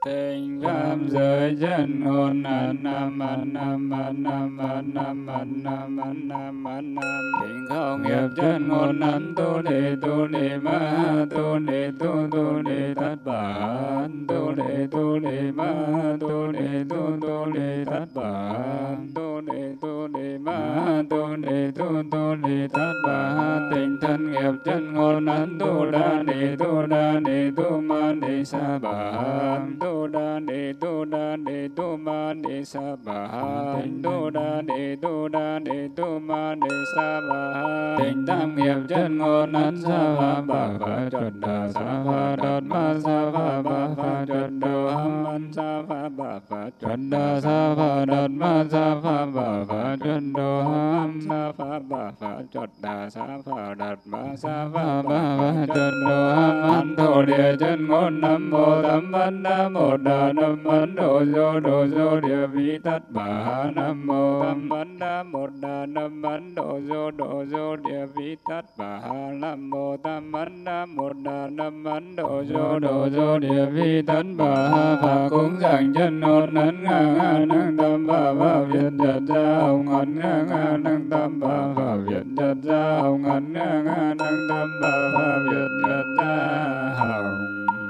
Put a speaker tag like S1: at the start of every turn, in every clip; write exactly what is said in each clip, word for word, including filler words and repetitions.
S1: Tình pháp giới chân ngôn nam nam nam nam nam nam nam nam nam nam nam nam tình không nghiệp chân ngôn nam tu đề tu đề ma tu đề tu tu đề thất bản tu đề tu đề ma tu đề tu tu đề thất bản tu đề tu đề ma tu đề tu tu đề thất bản tình thân nghiệp chân ngôn nam tu đa đề tu đa đề tu ma đề sa bản tu đa đề tu đa đề tu ma đề sa bản tu đa đề tu đa đề tu ma đề sa bản tình tam nghiệp chân ngôn ấn sa va bà phật chuẩn đà sa va đột ma sa va bà phật chuẩn đồ ham ấn sa va bà phật chuẩn đà sa va đột ma sa va bà phật chuẩn đồ ham sa va bà phật chuẩn đà sa va đột ma sa va bà phật chuẩn đồ ham ấn thổ địa chân ngôn nam mô tam văn nam mô đà nam ấn độ vô độ vô địa vi tất bà nam mô tam văn nam mô đà nam ấn độ vô độ vô địa vi tất bà nam mô tam văn nam mô đà nam ấn độ vô độ vô địa vi tất bà phật cúng dường chân ngôn ấn ngang ngang năng tâm bà bà việt nhật ra ông ấn ngang ngang năng tâm bà bà việt nhật ra ông ấn ngang ngang năng tâm bà bà việt nhật ra hồng.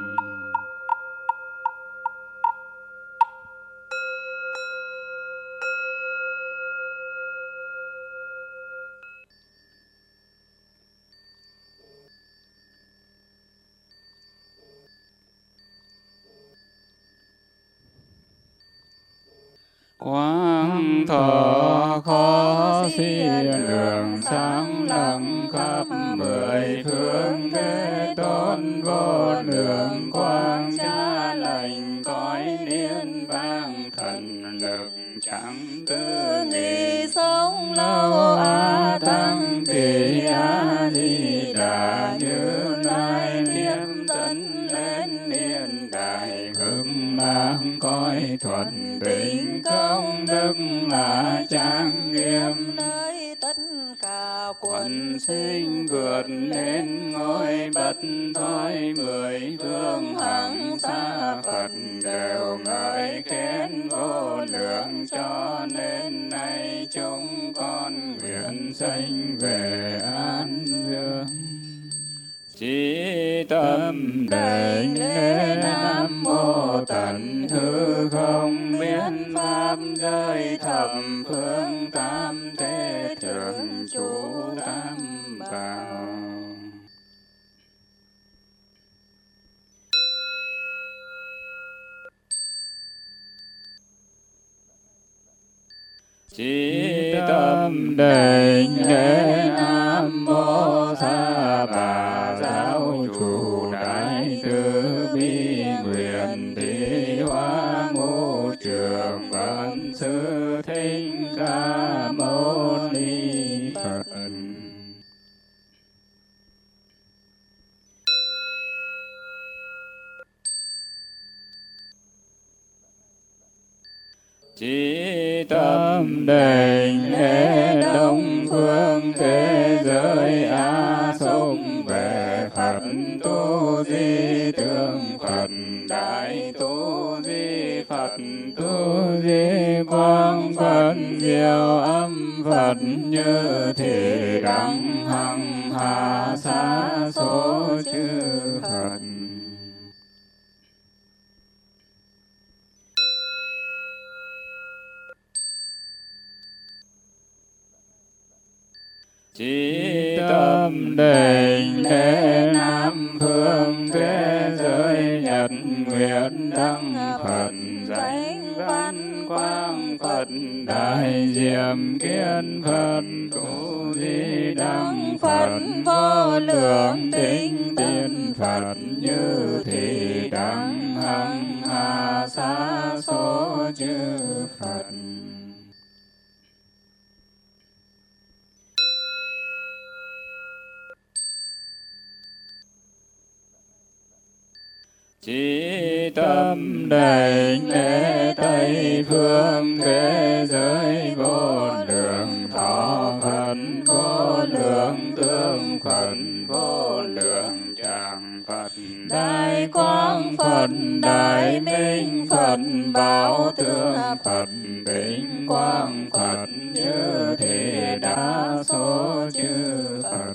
S1: Quang thọ khó xiên đường sáng lặng khắp mười phương thế tôn vô lượng quang cha lành cõi niết bàn thần lực chẳng tư nghị sống lâu a tăng kỳ a di đà như lai niệm dẫn lên niên đại hưng mang cõi thuận tình công đức là trang nghiêm nơi tất cả quần sinh vượt lên ngôi bất thoái mười phương hằng xa Phật đều ngợi khen vô lượng cho nên nay chúng con nguyện sanh về an dương. Chí tâm đảnh lễ nam mô tận hư không biến pháp giới thập phương tam thế thường trụ tam bảo. Chí tâm đảnh lễ nam mô Sa Bà giáo chủ đại từ bi nguyện tỷ hóa ngũ trường văn sư thích ca mâu ni Phật. Chí tâm đảnh lễ đông phương thế giới a sông về Phật tu di tượng Phật đại tu di Phật tu di quang Phật diệu âm Phật như thị đẳng hằng hà sa số chư Phật. Chí tâm đảnh lễ nam phương thế giới nhật nguyệt đăng Phật danh văn quang Phật đại diệm kiên Phật tu di đăng Phật vô lượng tinh tiến Phật như thị đẳng hằng hà sa số chư Phật. Chí tâm đảnh lễ Tây phương thế giới vô lượng thọ Phật vô lượng tương Phật vô lượng tràng Phật Đại quang Phật, đại minh Phật, bảo tướng Phật, tịnh quang Phật, như thể đa số chư Phật.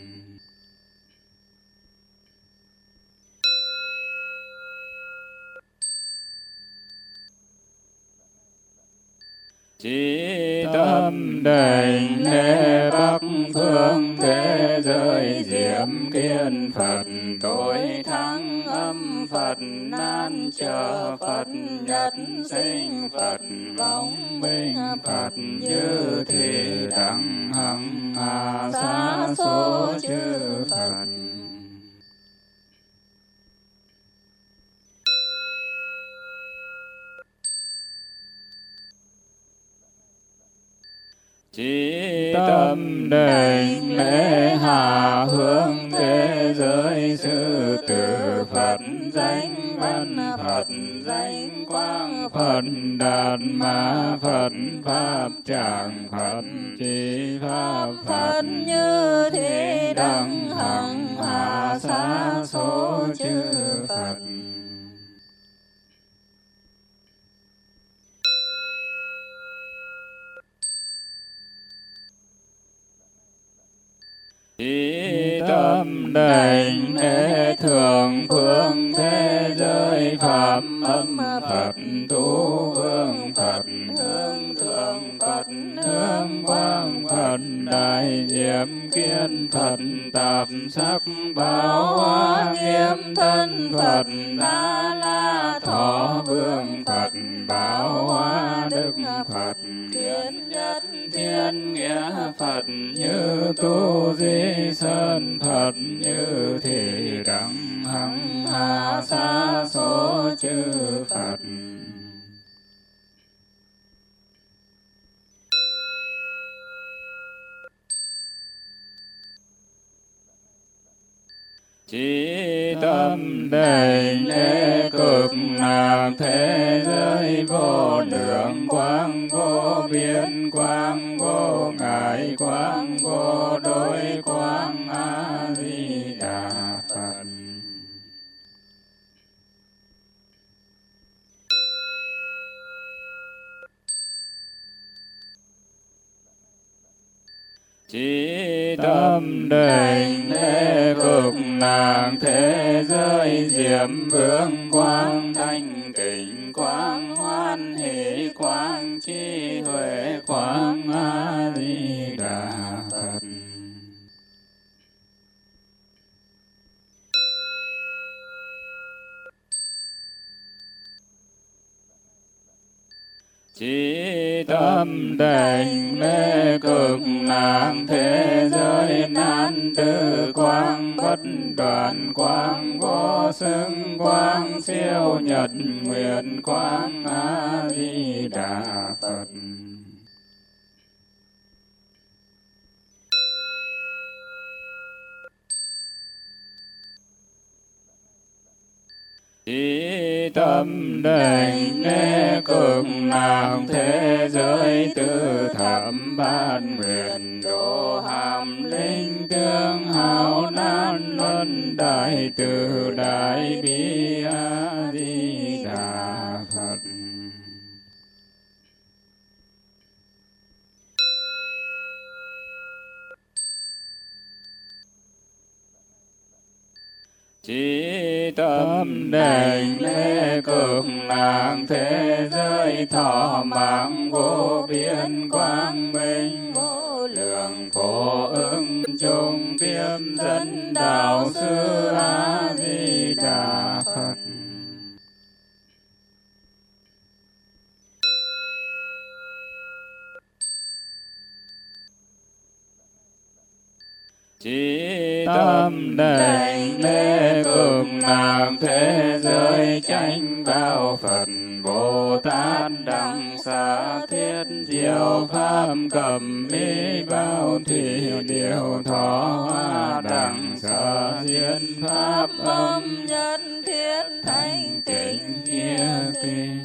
S1: Chí tâm đảnh lễ Bắc phương thế giới diệm kiên Phật, tối thắng âm Phật, nan chờ Phật, nhật sinh Phật, vong minh Phật, như thị đẳng hằng hà sa số chư Phật. Chí tâm đảnh lễ hạ hướng thế giới sư tử Phật, danh văn Phật, danh quang Phật, đạt ma Phật, pháp tràng Phật, chí pháp Phật, như thế đẳng hằng hà sa số chư Phật. Chí tâm đảnh lễ thượng phương thế giới phạm âm Phật, tu vương Phật, hương thượng Phật, hương quang Phật, đại diệm kiên Phật, tạp sắc bảo hoa nghiêm thân Phật, đa la thọ vương Phật, bảo hoa đức Phật, kiến nhất thiên nghĩa Phật, như tu di sơn Phật, như thị đẳng hằng hà sa số chư Phật. Chí tâm đảnh lễ cực lạc thế giới vô lượng quang, vô biên quang, vô ngại quang, vô đối quang, A Di Đà Phật. Chí tâm đảnh lễ cực lạc thế giới diệm vương quang, thanh tịnh quang, hoan hỷ quang, trí huệ quang, A Di Đà Phật. Chí tâm đảnh lễ cực lạc thế giới nan tư quang, bất đoạn quang, vô xưng quang, siêu nhật nguyện quang, A Di Đà Phật. Chí tâm đảnh lễ cực lạc thế giới tư thập bát nguyện, độ hàm linh tương hào nan luân đại từ đại bi, A Di Đà Phật. Chí tâm đảnh lễ cực lạc thế giới thọ mạng, vô biên quang minh, vô lượng phổ ứng chung tiếp dẫn đạo sư, A Di Đà Phật. Chí tâm đảnh lễ cực lạc thế giới chánh báo Phật, Bồ Tát đẳng xá thiết diệu pháp cẩm mỹ, bao thủy điều thọ hoa đẳng xá diễn pháp âm nhất thiết thanh tịnh nghĩa kinh.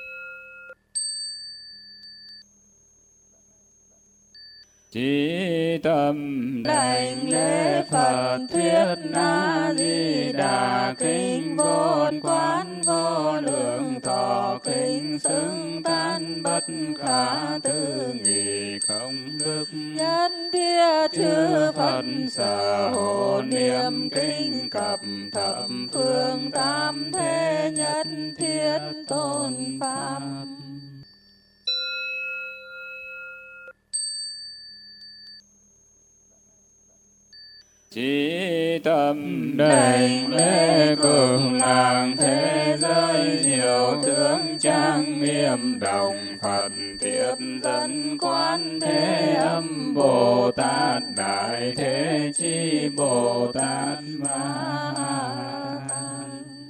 S1: Chí tâm đảnh lễ Phật thuyết A Di Đà kinh vốn quán vô lượng thọ kinh xứng tán bất khả tư nghị không đức nhất thiết chư Phật sở hộ niệm kinh cập thập phương tam thế nhất thiết tôn pháp. Chí tâm đảnh lễ cực lạc thế giới diệu tướng trang nghiêm đồng Phật tiếp dẫn quán thế âm Bồ Tát Đại Thế Chí Bồ Tát Ma Tát.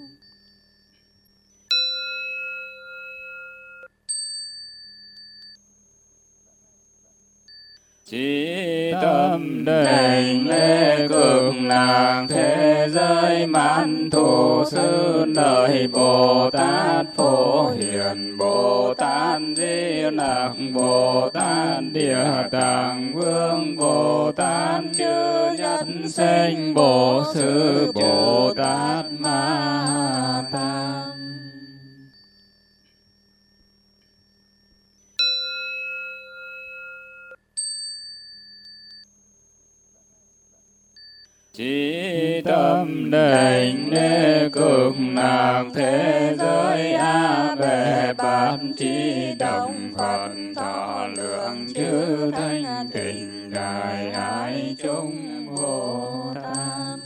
S1: Chí tâm đảnh lễ cực lạc thế giới mãn thủ sư lợi Bồ Tát Phổ Hiền Bồ Tát Di Lặc Bồ Tát Địa Tạng Vương Bồ Tát Chư Nhất Sinh Bổ Sư Bồ Tát Ma Tát. Chí tâm đảnh lễ cực lạc thế giới A Bệ Bát Chí đồng Phật thọ lượng chư thanh tịnh đại ái chúng Bồ Tát.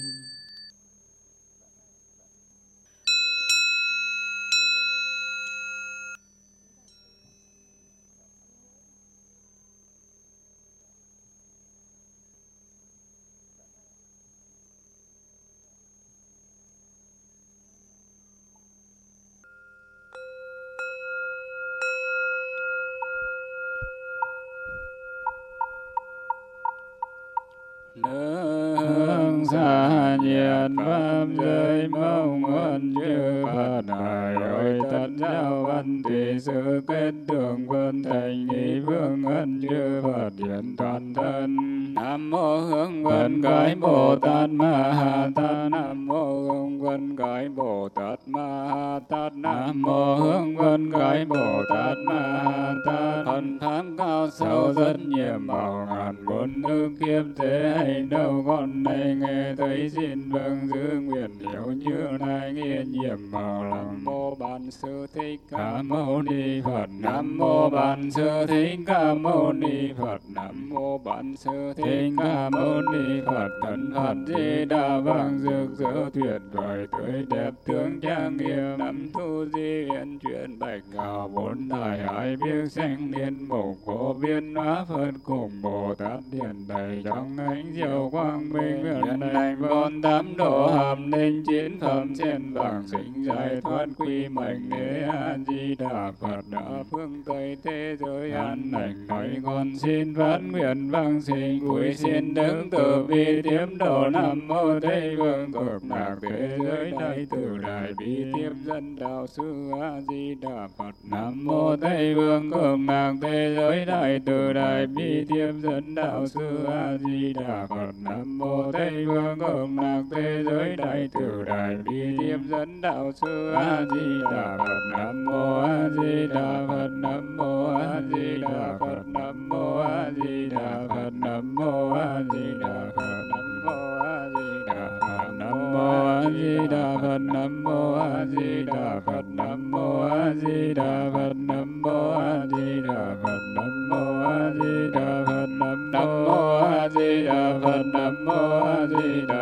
S1: Nương xa nhiệt pháp giới mong ơn chư Phật hải ôi tất giáo văn tùy sự kết tưởng quân thành ý vương ân chư Phật hiện toàn thân. Nam mô hướng vân cái Bồ Tát Ma Ha Tát. Nam mô hướng vân cái Bồ Tát Ma Ha Tát. Nam mô hướng vân cái Bồ Tát Ma Ha Tát. Thần thám cao sâu rất nhiệm bảo ngàn bốn nước kiếp thế hay đâu con này nghe thấy xin vâng giữ nguyện hiểu như lai nghe nhiệm bảo. Nam mô Bản Sư Thích Ca Mâu Ni Phật. Nam mô Bản Sư Thích Ca Mâu Ni Phật. Nam mô Bản Sư Thích Ca Mâu Ni Phật. Thần Phật Di Đà vang rực rỡ tuyệt vời tươi đẹp tướng trang nghiêm. Năm thu di hiện chuyển bạch ngào bốn đại hải biếc xanh liên mục vô biên hóa Phật cùng Bồ Tát hiện đầy trong ánh diệu quang minh nguyện đảnh vốn tám độ hợp linh chín phẩm trên vàng sinh giải thoát quy mệnh đế A Di Đà Phật đã phương Tây thế giới an lành nói con xin phát nguyện vang sinh cuối xin đứng từ bi tiếp độ. Nam mô Tây Phương cực lạc thế giới đại từ đại bi tiếp dẫn đạo sư A Di Đà Phật. Nam mô Tây Phương cực lạc thế giới đại từ đại bi tiếp dẫn đạo sư A Di Đà Phật. Nam mô Tây Phương cực lạc thế giới đại từ đại bi tiếp dẫn đạo sư A Di Đà Phật. Nam mô A Di Đà Phật. Nam mô A Di Đà Phật. Nam mô A Di Đà Phật. Nam mô A Di Đà Phật. Nam mô A Di Đà Phật. Nam mô A Di Đà Phật. Nam mô A Di Đà Phật. Nam mô A Di Đà Phật. Nam mô A Di Đà Phật. Nam mô A Di Đà Phật. Nam mô A Di Đà Phật. Nam mô A Di Đà